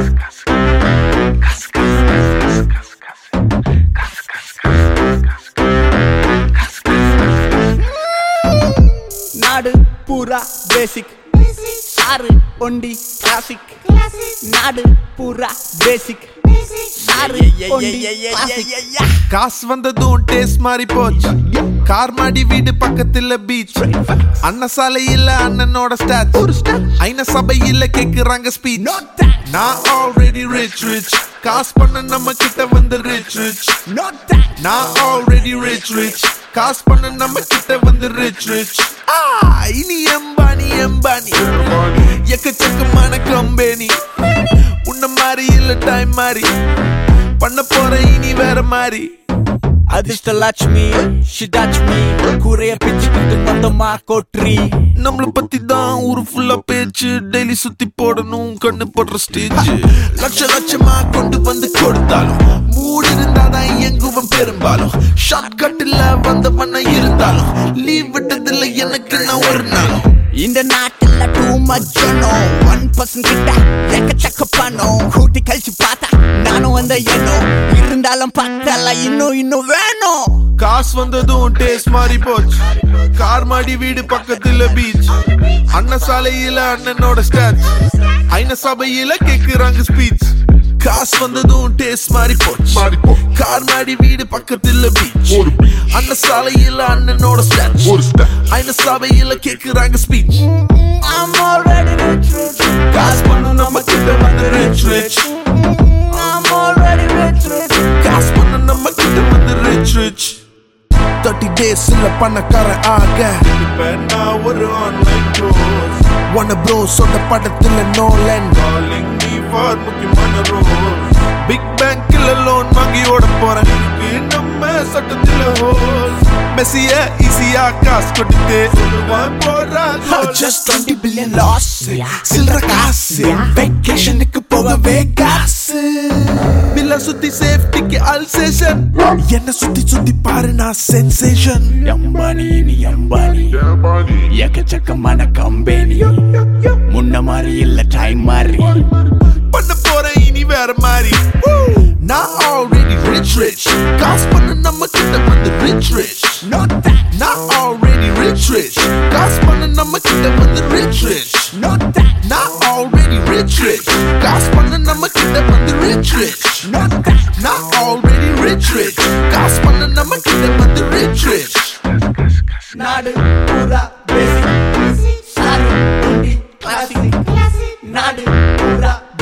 நாடு பூரா பேசிக் சாரு ஒண்டி கிளாசிக் நாடு பூரா பேசிக் சாரு ஒண்டி காசு வந்ததும் டேஸ்ட் மாறி போச்சு கார் மாடி வீடு பக்கத்துல பீச் அண்ணன் சாலையில அண்ணனோட ஸ்டாச்சு ஐன சபையில கேக்குறாங்க ஸ்பீச் நான் ஆல்ரெடி ரிச் காசு பண்ண நம்ம கிட்ட வந்து ரிச் நான் ஆல்ரெடி ரிச் காசு பண்ண நம்ம கிட்ட வந்து ரிச் இனி எம்பானி எக்கச்சக்கமான கம்பெனி உன்ன மாதிரி இல்ல டைம் மாதிரி பண்ண போற இனி வேற மாதிரி அதிர்ஷ்ட லட்சுமி ஷிடாச்மி கூரைய பிச்சுக்கிட்டு மொத்தமா கொட்ரி நம்மள பத்தி தான் ஊரு ஃபுல்லா பேச்சு டெய்லி சுத்தி போடணும் கண்ணு போடுற ஸ்டேஜ் லட்சமா கொண்டு வந்து கொடுத்தாலும் மூடு இருந்தாதான் எங்குவன் பெரும்பாலும் ஷார்ட் கட்டில் வந்த பண்ண இருந்தாலும் லீவ் விட்டதில்லை எனக்கு நான் ஒரு நாளும் இந்த நாட்டுல டூ மச்சனோ 1% கிட்ட எக்கச்சக்க பணம் கூட்டி கழிச்சு பார்த்தா நானும் வந்த எண்ணம் இருந்தாலும் பத்தல இன்னும் வேணும் காசு வந்ததும் டேஸ்ட் மாறி போச்சு கார் மாடி வீடு பக்கத்துல பீச் அண்ணன் சாலையில அண்ணனோட ஸ்டாச்சு ஐன சபையில கேக்குறாங்க ஸ்பீச் காசு வந்ததும் டேஸ்ட் மாறி போச்சு கார் மாடி வீடு பக்கத்துல பீச் அண்ணன் சாலையில அண்ணனோட ஸ்டாச்சு ஐன சபையில கேக்குறாங்க ஸ்பீச் I'm already rich காசு பண்ண நம்ம கிட்ட வந்து ரிச் I'm already rich காசு பண்ண நம்ம கிட்ட வந்து ரிச் 30 days இல்ல பணக்காரன் ஆக இப்ப நான் ஒரு ஆன்லைன் கோர்ஸ் ஒன்ன ப்ரோ சொன்ன படத்துல நோலன் காலிங் மீ ஃபார் முக்கியமான ரோல் பிக் பேங்க்ல லோன் வாங்கி ஓட போறேன் நம்ம சட்டத்துல ஹோல் மெஸ்ஸிய ஈஸியா காசு கொடுத்து சொல்லுவான் போறா just 20 billion loss சில்ற காசு வெக்கேஷனுக்கு போகவே காசு பில்ல சுத்தி சேஃப்டிக்கு அல்சேஷன் என்ன சுத்தி பாரு நான் சென்சேஷன் அம்பானி எக்கச்சக்கமான கம்பெனி முன்ன மாதிரி இல்ல டைம் மாதிரி பண்ண போறேன் இனி வேற மாதிரி நான் ஆல்ரெடி ரிச் காசு பண்ண நம்ம கிட்ட வந்து ரிச் நான் ஆல்ரெடி ரிச் காசு பண்ண நம்ம கிட்ட வந்து ரிச் நான் ஆல்ரெடி ரிச் காசு பண்ண நம்ம கிட்ட வந்து ரிச் நான் ஆல்ரெடி ரிச் காசு பண்ண நம்ம கிட்ட வந்து ரிச் நாடு பூரா பேசிக் சாரு ஒண்டி கிளாசிக் நாடு பூரா